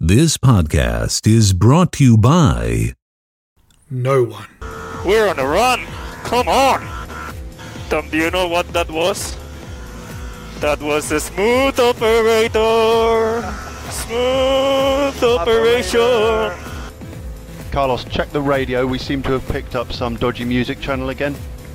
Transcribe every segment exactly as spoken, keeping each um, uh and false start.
This podcast is brought to you by no one. We're on a run. Come on. Tom, do you know what that was? That was a smooth operator. Smooth operation. Carlos, check the radio. We seem to have picked up some dodgy music channel again.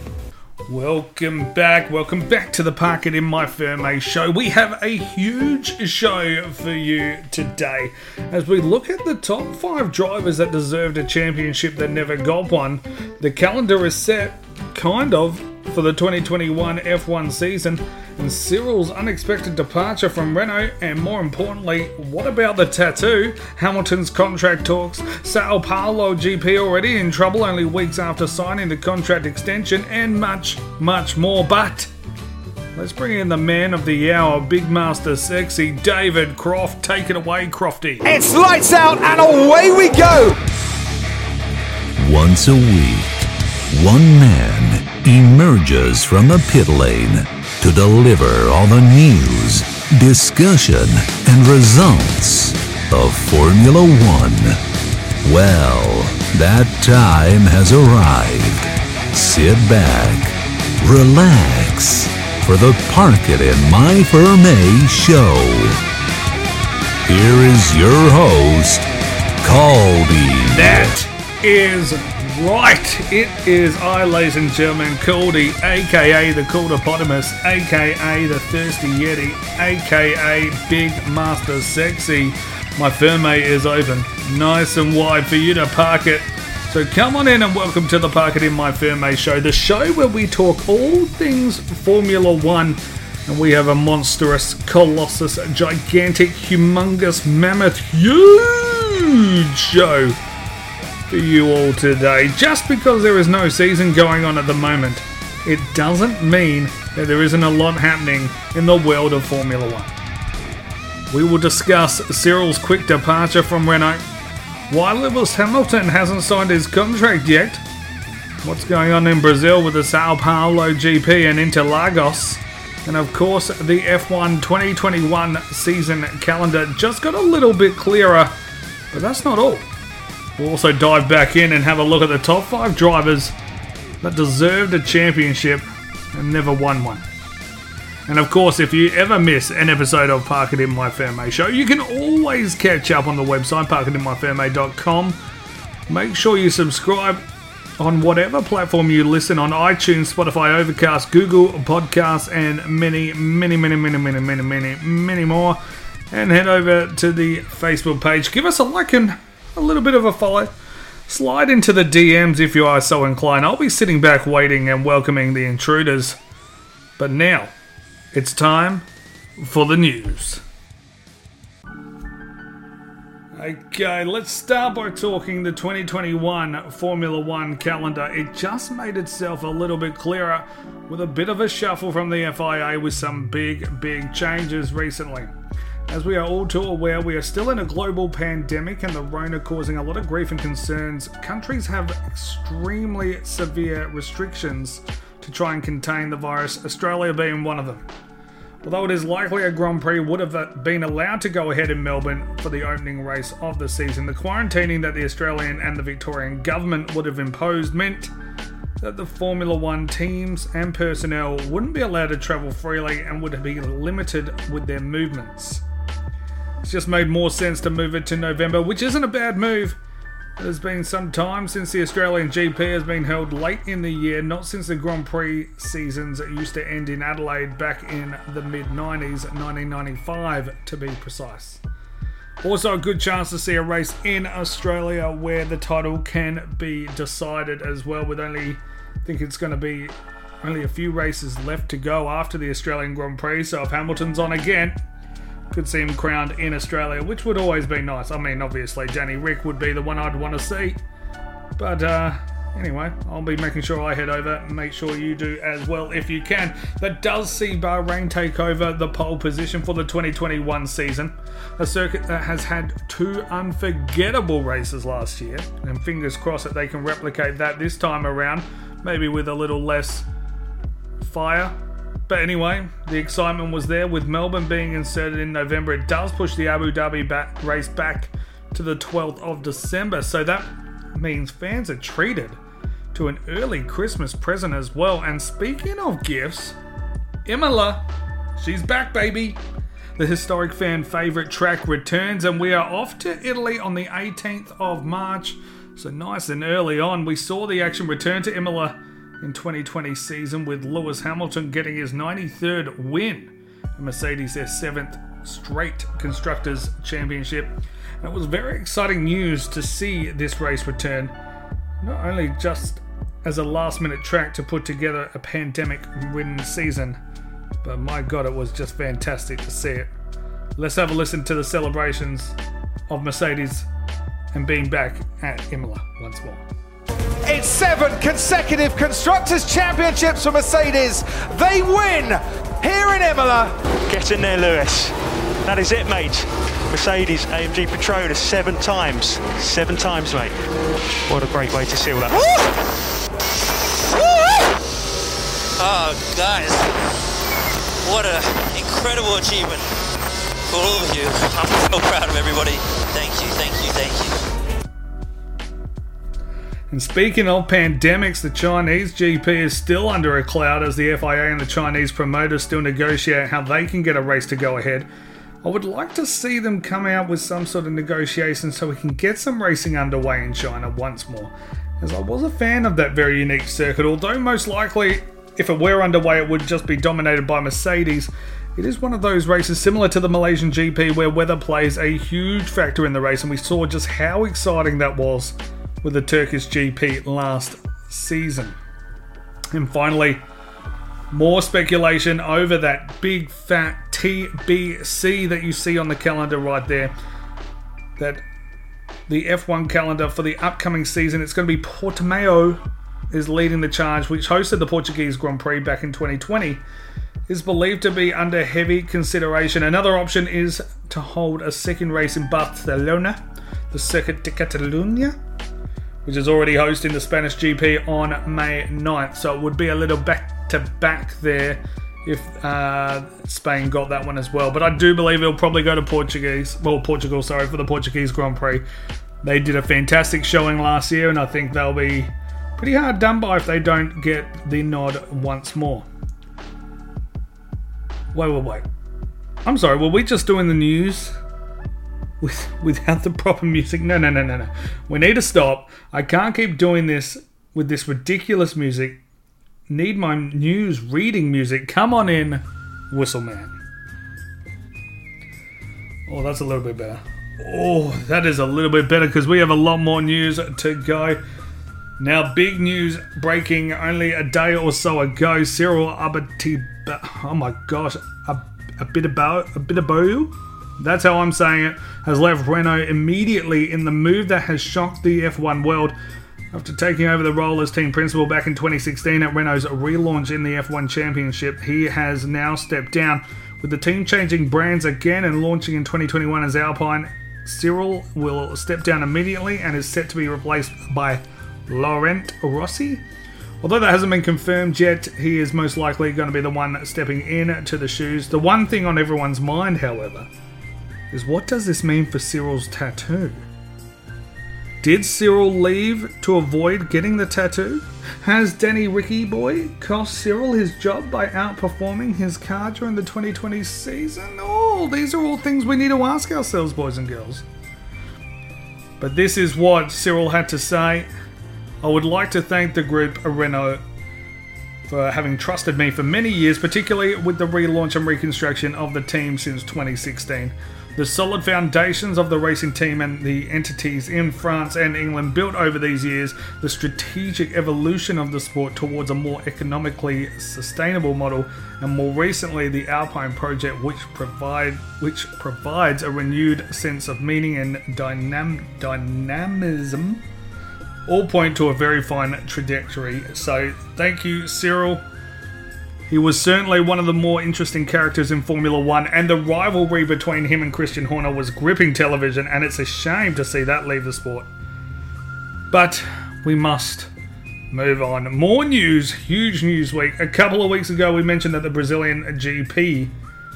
Welcome back, welcome back to the Park It In My Firme show. We have a huge show for you today as we look at the top five drivers that deserved a championship that never got one. The calendar is set, kind of, for the twenty twenty-one F one season, and Cyril's unexpected departure from Renault, and more importantly, what about the tattoo? Hamilton's contract talks, Sao Paulo G P already in trouble only weeks after signing the contract extension, and much, much more. But let's bring in the man of the hour, Big Master Sexy, David Croft. Take it away, Crofty. It's lights out and away we go! Once a week, one man emerges from the pit lane to deliver all the news, discussion, and results of Formula One. Well, that time has arrived. Sit back, relax, for the Park It In My Firme show. Here is your host, Caldy. That is right. It is I, ladies and gentlemen, Caldy, aka the Caldipotamus, aka the Thirsty Yeti, aka Big Master Sexy. My Firme is open, nice and wide for you to park it. So come on in and welcome to the Park It In My Firme show, the show where we talk all things Formula One. And we have a monstrous, colossus, gigantic, humongous, mammoth, huge show for you all today. Just because there is no season going on at the moment, it doesn't mean that there isn't a lot happening in the world of Formula One. We will discuss Cyril's quick departure from Renault, why Lewis Hamilton hasn't signed his contract yet, what's going on in Brazil with the Sao Paulo G P and Interlagos, and of course the F one twenty twenty-one season calendar just got a little bit clearer, but that's not all. We'll also dive back in and have a look at the top five drivers that deserved a championship and never won one. And of course, if you ever miss an episode of Park It In My Firme show, you can always catch up on the website, park it in my firme dot com. Make sure you subscribe on whatever platform you listen on: iTunes, Spotify, Overcast, Google Podcasts, and many, many, many, many, many, many, many, many more. And head over to the Facebook page. Give us a like and a little bit of a follow. Slide into the D Ms if you are so inclined. I'll be sitting back waiting and welcoming the intruders. But now, it's time for the news. Okay, let's start by talking the twenty twenty-one Formula One calendar. It just made itself a little bit clearer with a bit of a shuffle from the F I A with some big, big changes recently. As we are all too aware, we are still in a global pandemic and the Rona causing a lot of grief and concerns. Countries have extremely severe restrictions to try and contain the virus, Australia being one of them. Although it is likely a Grand Prix would have been allowed to go ahead in Melbourne for the opening race of the season, the quarantining that the Australian and the Victorian government would have imposed meant that the Formula One teams and personnel wouldn't be allowed to travel freely and would be limited with their movements. It's just made more sense to move it to November, which isn't a bad move. It has been some time since the Australian G P has been held late in the year, not since the Grand Prix seasons that used to end in Adelaide back in the mid nineties, nineteen ninety-five to be precise. Also a good chance to see a race in Australia where the title can be decided as well, with only, I think it's going to be only a few races left to go after the Australian Grand Prix, so if Hamilton's on again, could see him crowned in Australia, which would always be nice. I mean, obviously, Danny Rick would be the one I'd want to see. But uh, anyway, I'll be making sure I head over. Make sure you do as well if you can. That does see Bahrain take over the pole position for the twenty twenty-one season. A circuit that has had two unforgettable races last year. And fingers crossed that they can replicate that this time around. Maybe with a little less fire. But anyway, the excitement was there with Melbourne being inserted in November. It does push the Abu Dhabi back, race back to the twelfth of December. So that means fans are treated to an early Christmas present as well. And speaking of gifts, Imola, she's back, baby. The historic fan favourite track returns, and we are off to Italy on the eighteenth of March. So nice and early on. We saw the action return to Imola in twenty twenty season, with Lewis Hamilton getting his ninety-third win, and Mercedes their seventh straight Constructors' Championship. And it was very exciting news to see this race return, not only just as a last-minute track to put together a pandemic-ridden season, but my God, it was just fantastic to see it. Let's have a listen to the celebrations of Mercedes and being back at Imola once more. It's seven consecutive Constructors' Championships for Mercedes. They win here in Imola. Get in there, Lewis. That is it, mate. Mercedes A M G Petronas seven times. Seven times, mate. What a great way to seal that. Woo! Woo! Oh, guys. What an incredible achievement for all of you. I'm so proud of everybody. Thank you, thank you, thank you. And speaking of pandemics, the Chinese G P is still under a cloud as the F I A and the Chinese promoters still negotiate how they can get a race to go ahead. I would like to see them come out with some sort of negotiation so we can get some racing underway in China once more, as I was a fan of that very unique circuit, although most likely if it were underway it would just be dominated by Mercedes. It is one of those races similar to the Malaysian G P where weather plays a huge factor in the race, and we saw just how exciting that was with the Turkish G P last season. And finally, more speculation over that big fat T B C that you see on the calendar right there. That the F one calendar for the upcoming season, it's going to be Portimao is leading the charge, which hosted the Portuguese Grand Prix back in twenty twenty, is believed to be under heavy consideration. Another option is to hold a second race in Barcelona, the Circuit de Catalunya, which is already hosting the Spanish G P on May ninth. So it would be a little back-to-back there if uh, Spain got that one as well. But I do believe it'll probably go to Portuguese, well, Portugal, sorry, for the Portuguese Grand Prix. They did a fantastic showing last year, and I think they'll be pretty hard done by if they don't get the nod once more. Wait, wait, wait. I'm sorry, were we just doing the news with without the proper music? No, no, no, no, no. We need to stop. I can't keep doing this with this ridiculous music. Need my news reading music. Come on in, Whistle Man. Oh, that's a little bit better. Oh, that is a little bit better because we have a lot more news to go. Now, big news breaking only a day or so ago. Cyril Abiteboul, oh my gosh, a, a bit about a bit about that's how I'm saying it, has left Renault immediately in the move that has shocked the F one world. After taking over the role as team principal back in twenty sixteen at Renault's relaunch in the F one Championship, he has now stepped down. With the team changing brands again and launching in twenty twenty-one as Alpine, Cyril will step down immediately and is set to be replaced by Laurent Rossi. Although that hasn't been confirmed yet, he is most likely going to be the one stepping in to the shoes. The one thing on everyone's mind, however, is what does this mean for Cyril's tattoo? Did Cyril leave to avoid getting the tattoo? Has Danny Ricky Boy cost Cyril his job by outperforming his car during the twenty twenty season? Oh, these are all things we need to ask ourselves, boys and girls. But this is what Cyril had to say. I would like to thank the group Renault for having trusted me for many years, particularly with the relaunch and reconstruction of the team since twenty sixteen. The solid foundations of the racing team and the entities in France and England built over these years, the strategic evolution of the sport towards a more economically sustainable model, and more recently the Alpine project, which provide which provides a renewed sense of meaning and dynam- dynamism, all point to a very fine trajectory. So thank you, Cyril. He was certainly one of the more interesting characters in Formula One, and the rivalry between him and Christian Horner was gripping television, and it's a shame to see that leave the sport. But we must move on. More news, huge news week. A couple of weeks ago we mentioned that the Brazilian G P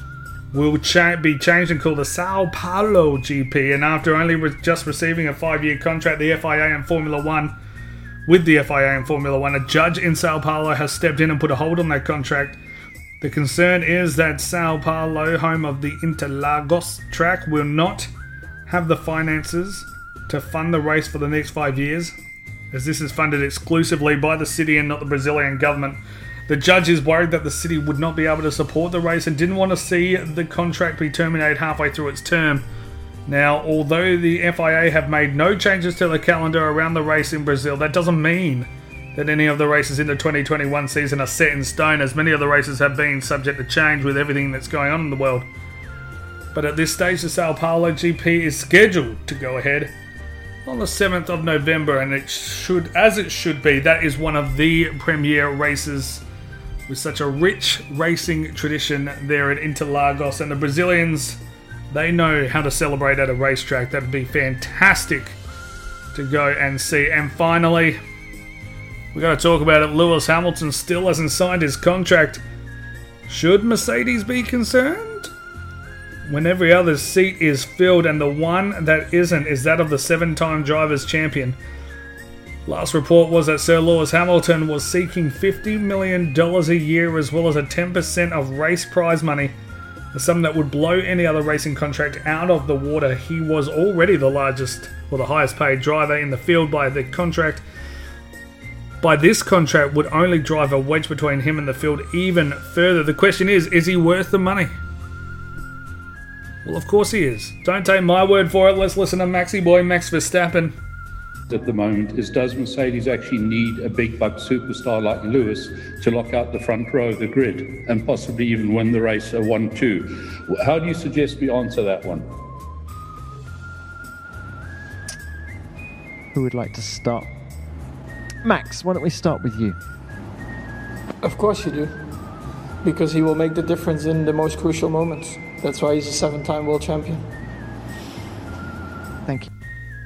will cha- be changed and called the Sao Paulo G P. And after only re- just receiving a five-year contract, the F I A and Formula One, with the F I A and Formula One, a judge in Sao Paulo has stepped in and put a hold on that contract. The concern is that Sao Paulo, home of the Interlagos track, will not have the finances to fund the race for the next five years, as this is funded exclusively by the city and not the Brazilian government. The judge is worried that the city would not be able to support the race and didn't want to see the contract be terminated halfway through its term. Now, although the F I A have made no changes to the calendar around the race in Brazil, that doesn't mean that any of the races in the twenty twenty-one season are set in stone, as many of the races have been subject to change with everything that's going on in the world. But at this stage, the Sao Paulo G P is scheduled to go ahead on the seventh of November, and it should, as it should be, that is one of the premier races with such a rich racing tradition there at Interlagos. And the Brazilians, they know how to celebrate at a racetrack. That'd be fantastic to go and see. And finally, we got to talk about it. Lewis Hamilton still hasn't signed his contract. Should Mercedes be concerned? When every other seat is filled and the one that isn't is that of the seven-time Drivers' Champion. Last report was that Sir Lewis Hamilton was seeking fifty million dollars a year, as well as a ten percent of race prize money, a sum that would blow any other racing contract out of the water. He was already the largest, or the highest paid driver in the field by the contract. By this contract would only drive a wedge between him and the field even further. The question is, is he worth the money? Well, of course he is. Don't take my word for it. Let's listen to Maxi boy Max Verstappen. At the moment is, does Mercedes actually need a big buck superstar like Lewis to lock out the front row of the grid and possibly even win the race a one two? How do you suggest we answer that one? Who would like to start? Max, why don't we start with you? Of course you do, because he will make the difference in the most crucial moments. That's why he's a seven-time world champion. Thank you.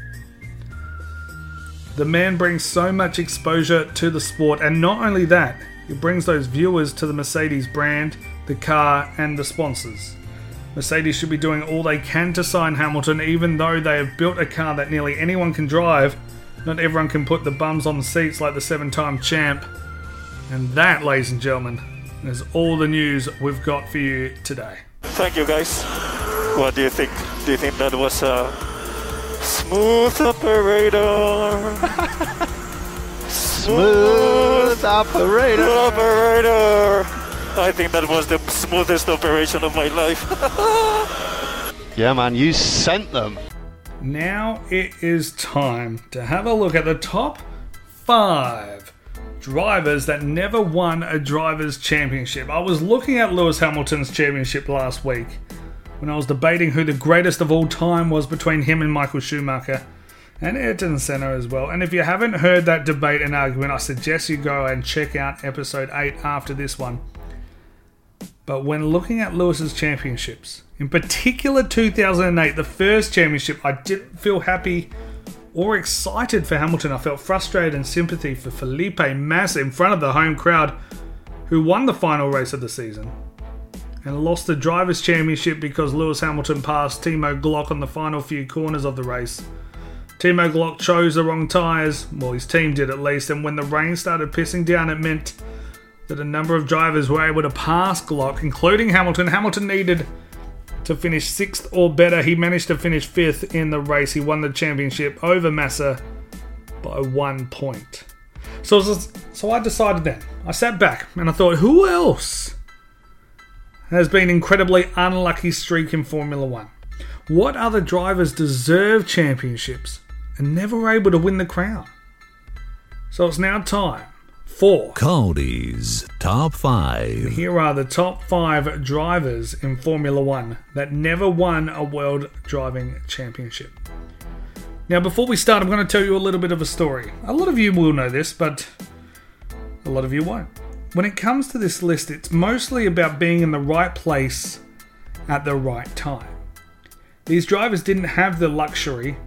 The man brings so much exposure to the sport, and not only that, he brings those viewers to the Mercedes brand, the car, and the sponsors. Mercedes should be doing all they can to sign Hamilton, even though they have built a car that nearly anyone can drive. Not everyone can put the bums on the seats like the seven-time champ. And that, ladies and gentlemen, is all the news we've got for you today. Thank you, guys. What do you think? Do you think that was a smooth operator? Smooth operator. operator. I think that was the smoothest operation of my life. Yeah, man, you sent them. Now it is time to have a look at the top five drivers that never won a Drivers' Championship. I was looking at Lewis Hamilton's championship last week when I was debating who the greatest of all time was between him and Michael Schumacher and Ayrton Senna as well. And if you haven't heard that debate and argument, I suggest you go and check out episode eight after this one. But when looking at Lewis's championships, in particular two thousand eight, the first championship, I didn't feel happy or excited for Hamilton. I felt frustrated and sympathy for Felipe Massa in front of the home crowd, who won the final race of the season and lost the Drivers' Championship because Lewis Hamilton passed Timo Glock on the final few corners of the race. Timo Glock chose the wrong tyres, well, his team did at least, and when the rain started pissing down, it meant that a number of drivers were able to pass Glock, including Hamilton. Hamilton needed to finish sixth or better. He managed to finish fifth in the race. He won the championship over Massa by one point. So, so I decided then, I sat back and I thought, who else has been incredibly unlucky streak in Formula One? What other drivers deserve championships and never were able to win the crown? So it's now time for Caldy's Top five. Here are the top five drivers in Formula One that never won a World Driving Championship. Now, before we start, I'm going to tell you a little bit of a story. A lot of you will know this, but a lot of you won't. When it comes to this list, it's mostly about being in the right place at the right time. These drivers didn't have the luxury.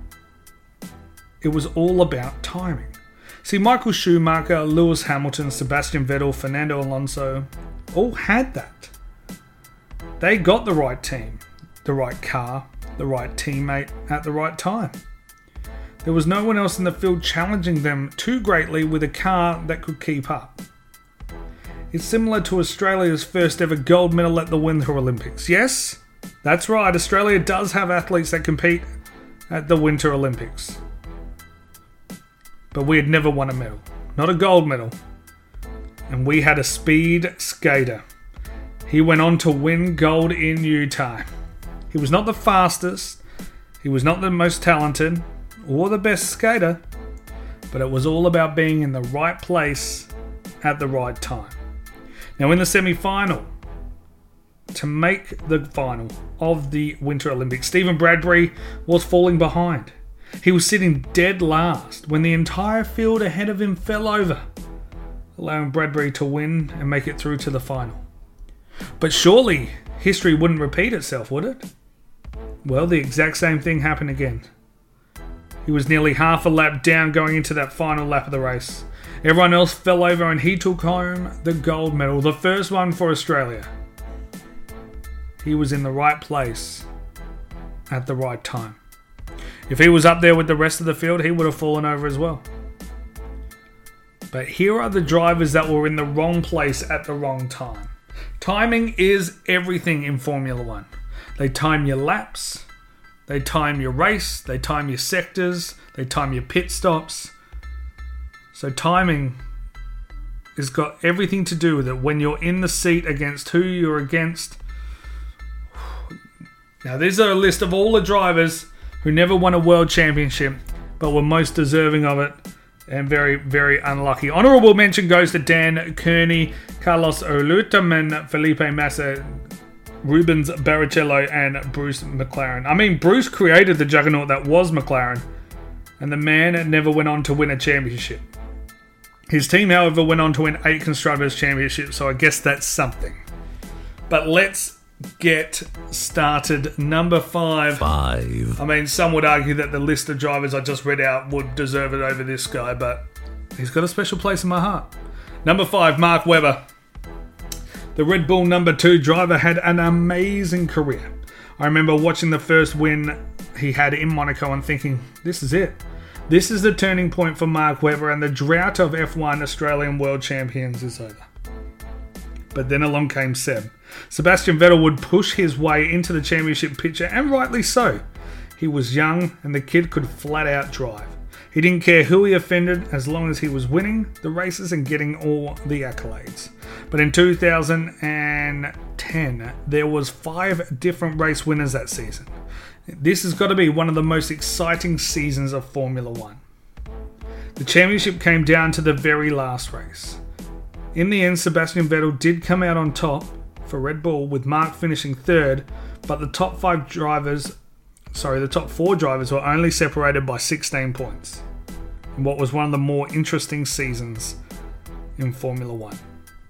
It was all about timing. See, Michael Schumacher, Lewis Hamilton, Sebastian Vettel, Fernando Alonso all had that. They got the right team, the right car, the right teammate at the right time. There was no one else in the field challenging them too greatly with a car that could keep up. It's similar to Australia's first ever gold medal at the Winter Olympics. Yes, that's right, Australia does have athletes that compete at the Winter Olympics. But we had never won a medal, not a gold medal. And we had a speed skater. He went on to win gold in Utah. He was not the fastest, he was not the most talented, or the best skater, but it was all about being in the right place at the right time. Now in the semi-final, to make the final of the Winter Olympics, Stephen Bradbury was falling behind. He was sitting dead last when the entire field ahead of him fell over, allowing Bradbury to win and make it through to the final. But surely history wouldn't repeat itself, would it? Well, the exact same thing happened again. He was nearly half a lap down going into that final lap of the race. Everyone else fell over and he took home the gold medal, the first one for Australia. He was in the right place at the right time. If he was up there with the rest of the field, he would have fallen over as well. But here are the drivers that were in the wrong place at the wrong time. Timing is everything in Formula One. They time your laps, they time your race, they time your sectors, they time your pit stops. So timing has got everything to do with it when you're in the seat against who you're against. Now, these are a list of all the drivers who never won a world championship but were most deserving of it and very, very unlucky. Honourable mention goes to Dan Kearney, Carlos Oluteman, Felipe Massa, Rubens Barrichello and Bruce McLaren. I mean, Bruce created the juggernaut that was McLaren, and the man never went on to win a championship. His team, however, went on to win eight Constructors' Championships, so I guess that's something. But let's get started. Number five. Five. I mean, some would argue that the list of drivers I just read out would deserve it over this guy, but he's got a special place in my heart. Number five, Mark Webber. The Red Bull number two driver had an amazing career. I remember watching the first win he had in Monaco and thinking, this is it. This is the turning point for Mark Webber, and the drought of F one Australian World Champions is over. But then along came Seb. Sebastian Vettel would push his way into the championship picture, and rightly so. He was young, and the kid could flat out drive. He didn't care who he offended as long as he was winning the races and getting all the accolades. But in two thousand ten, there was five different race winners that season. This has got to be one of the most exciting seasons of Formula One. The championship came down to the very last race. In the end, Sebastian Vettel did come out on top for Red Bull, with Mark finishing third, but the top five drivers, sorry, the top four drivers were only separated by sixteen points. In what was one of the more interesting seasons in Formula One.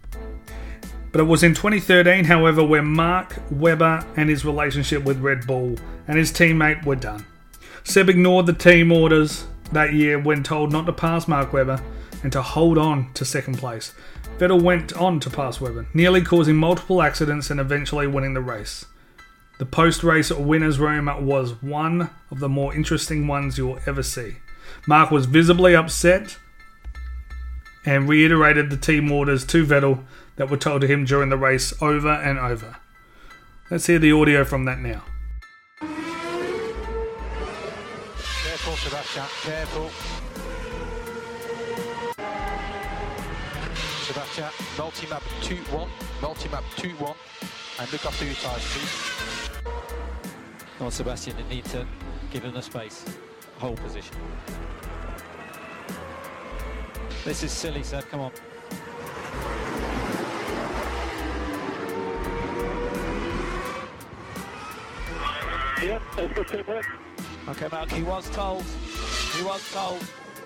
But it was in twenty thirteen, however, where Mark Webber and his relationship with Red Bull and his teammate were done. Seb ignored the team orders that year when told not to pass Mark Webber and to hold on to second place. Vettel went on to pass Webber, nearly causing multiple accidents and eventually winning the race. The post-race winners' room was one of the more interesting ones you'll ever see. Mark was visibly upset and reiterated the team orders to Vettel that were told to him during the race over and over. Let's hear the audio from that now. Careful, Sebastian, careful. Sebastian, multi-map two one, multi-map two one, and look after your tyres, please. Come on, Sebastian, you need to give him the space. Hold position. This is silly, Seb, come on. Yeah, that's good feedback. Okay, Mark, he was told. He was told.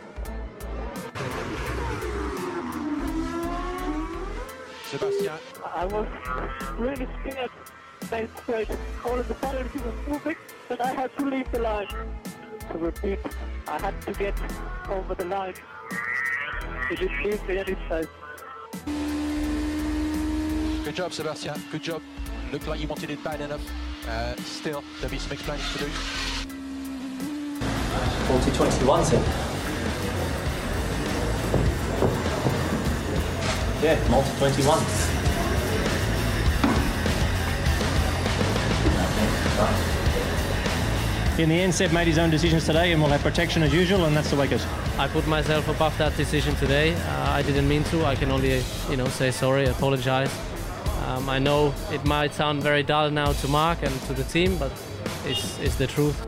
Sebastian. I was really scared. They straight. All of the time everything was moving, but I had to leave the line. To repeat, I had to get over the line. It didn't leave me any space. Good job, Sebastian. Good job. Looked like you wanted it bad enough. Uh, still, there'll be some explaining to do. forty twenty-one, then. Yeah, multi twenty-one. In the end, Seb made his own decisions today and will have protection as usual, and that's the way it goes. I put myself above that decision today. Uh, I didn't mean to. I can only, you know, say sorry, apologize. Um, I know it might sound very dull now to Mark and to the team, but it's, it's the truth.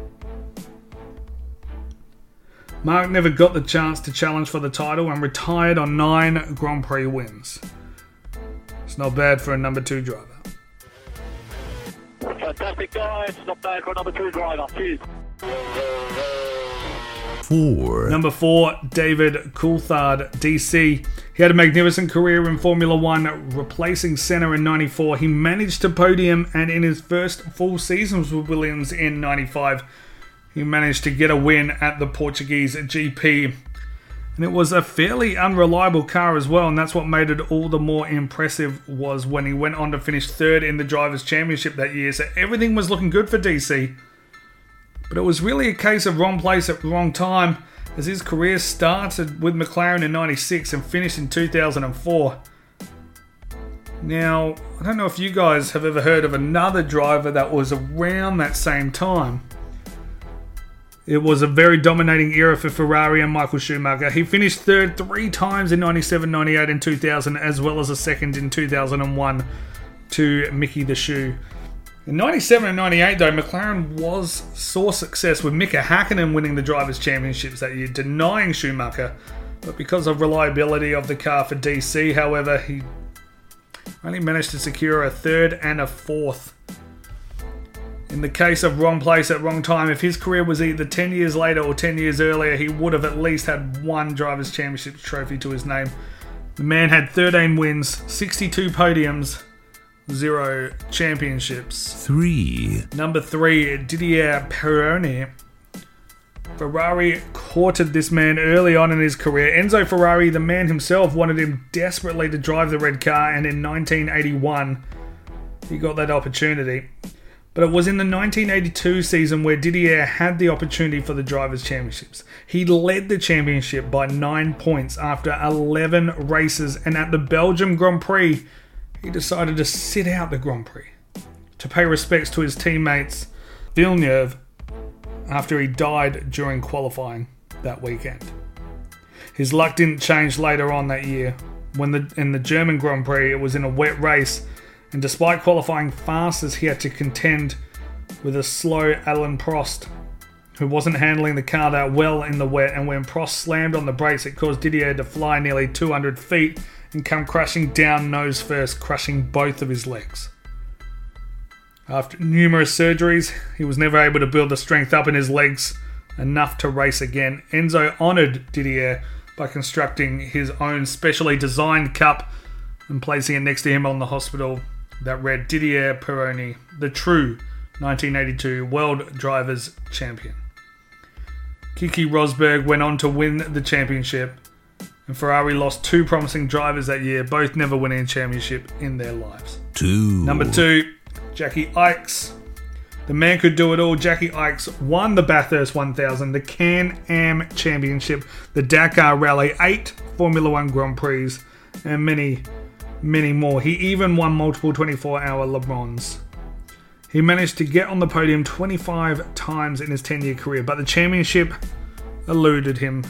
Mark never got the chance to challenge for the title and retired on nine Grand Prix wins. It's not bad for a number two driver. Fantastic, guys. Not bad for a number two driver. Cheers. Four. Number four, David Coulthard, D C. He had a magnificent career in Formula One, replacing Senna in ninety-four. He managed to podium, and in his first full seasons with Williams in ninety-five, he managed to get a win at the Portuguese G P. And it was a fairly unreliable car as well, and that's what made it all the more impressive was when he went on to finish third in the Drivers' Championship that year. So everything was looking good for D C. But it was really a case of wrong place at wrong time, as his career started with McLaren in ninety-six and finished in two thousand four. Now, I don't know if you guys have ever heard of another driver that was around that same time. It was a very dominating era for Ferrari and Michael Schumacher. He finished third three times in ninety-seven, ninety-eight and two thousand, as well as a second in two thousand one to Mickey the Shoe. In ninety-seven and ninety-eight, though, McLaren was saw success with Mika Hakkinen winning the Drivers' Championships that year, denying Schumacher. But because of reliability of the car for D C, however, he only managed to secure a third and a fourth. In the case of wrong place at wrong time, if his career was either ten years later or ten years earlier, he would have at least had one Drivers' Championship trophy to his name. The man had thirteen wins, sixty-two podiums, zero championships. Three. Number three, Didier Pironi. Ferrari courted this man early on in his career. Enzo Ferrari, the man himself, wanted him desperately to drive the red car, and in nineteen eighty-one, he got that opportunity. But it was in the nineteen eighty-two season where Didier had the opportunity for the Drivers' Championships. He led the championship by nine points after eleven races, and at the Belgium Grand Prix, he decided to sit out the Grand Prix to pay respects to his teammates Villeneuve after he died during qualifying that weekend. His luck didn't change later on that year. When the in the German Grand Prix, it was in a wet race, and despite qualifying fastest, he had to contend with a slow Alain Prost, who wasn't handling the car that well in the wet, and when Prost slammed on the brakes, it caused Didier to fly nearly two hundred feet and come crashing down nose first, crushing both of his legs. After numerous surgeries, he was never able to build the strength up in his legs enough to race again. Enzo honoured Didier by constructing his own specially designed cup and placing it next to him on the hospital that read Didier Pironi, the true nineteen eighty-two World Drivers' Champion. Keke Rosberg went on to win the championship, and Ferrari lost two promising drivers that year, both never winning a championship in their lives. Two. Number two, Jackie Ickx. The man could do it all. Jackie Ickx won the Bathurst one thousand, the Can-Am Championship, the Dakar Rally, eight Formula One Grand Prix, and many, many more. He even won multiple twenty-four hour Le Mans. He managed to get on the podium twenty-five times in his ten-year career, but the championship eluded him.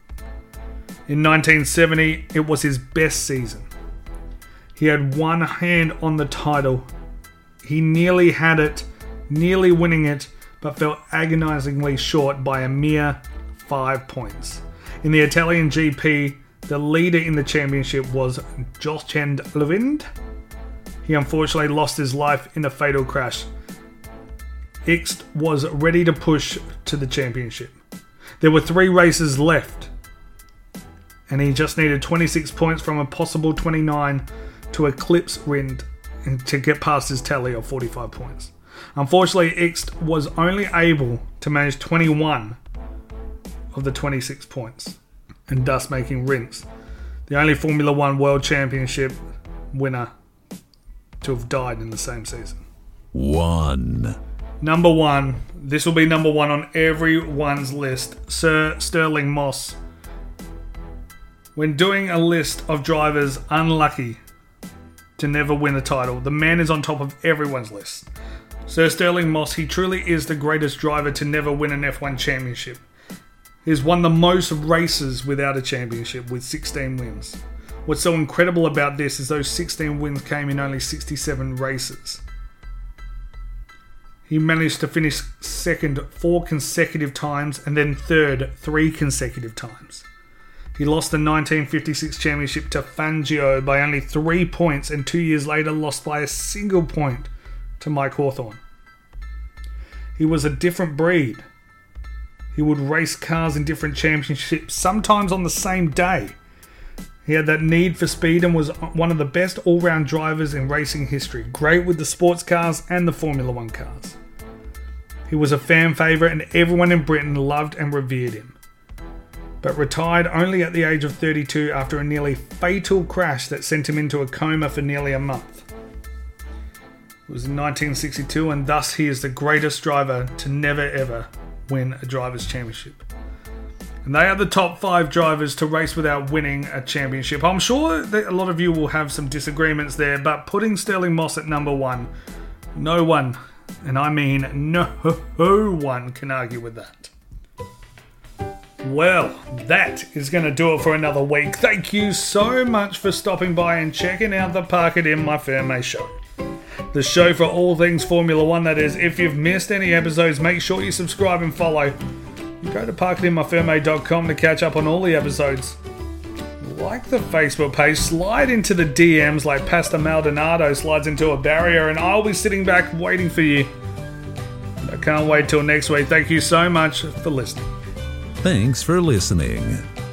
In nineteen seventy, it was his best season. He had one hand on the title. He nearly had it, nearly winning it, but fell agonizingly short by a mere five points. In the Italian G P, the leader in the championship was Jochen Levin. He unfortunately lost his life in a fatal crash. Ickx was ready to push to the championship. There were three races left, and he just needed twenty-six points from a possible twenty-nine to eclipse Rindt and to get past his tally of forty-five points. Unfortunately, Ickx was only able to manage twenty-one of the twenty-six points, and thus making Rindt the only Formula One World Championship winner to have died in the same season. One. Number one. This will be number one on everyone's list. Sir Stirling Moss. When doing a list of drivers unlucky to never win a title, the man is on top of everyone's list. Sir Stirling Moss, he truly is the greatest driver to never win an F one championship. He's won the most races without a championship, with sixteen wins. What's so incredible about this is those sixteen wins came in only sixty-seven races. He managed to finish second four consecutive times and then third three consecutive times. He lost the nineteen fifty-six championship to Fangio by only three points and two years later lost by a single point to Mike Hawthorne. He was a different breed. He would race cars in different championships, sometimes on the same day. He had that need for speed and was one of the best all-round drivers in racing history, great with the sports cars and the Formula One cars. He was a fan favourite and everyone in Britain loved and revered him, but retired only at the age of thirty-two after a nearly fatal crash that sent him into a coma for nearly a month. It was in nineteen sixty-two, and thus he is the greatest driver to never ever win a Drivers' Championship. And they are the top five drivers to race without winning a championship. I'm sure that a lot of you will have some disagreements there, but putting Stirling Moss at number one, no one, and I mean no one, can argue with that. Well, that is going to do it for another week. Thank you so much for stopping by and checking out the Park It In My Ferme show. The show for all things Formula One, that is. If you've missed any episodes, make sure you subscribe and follow. Go to park it in my ferme dot com to catch up on all the episodes. Like the Facebook page, slide into the D Ms like Pastor Maldonado slides into a barrier, and I'll be sitting back waiting for you. I can't wait till next week. Thank you so much for listening. Thanks for listening.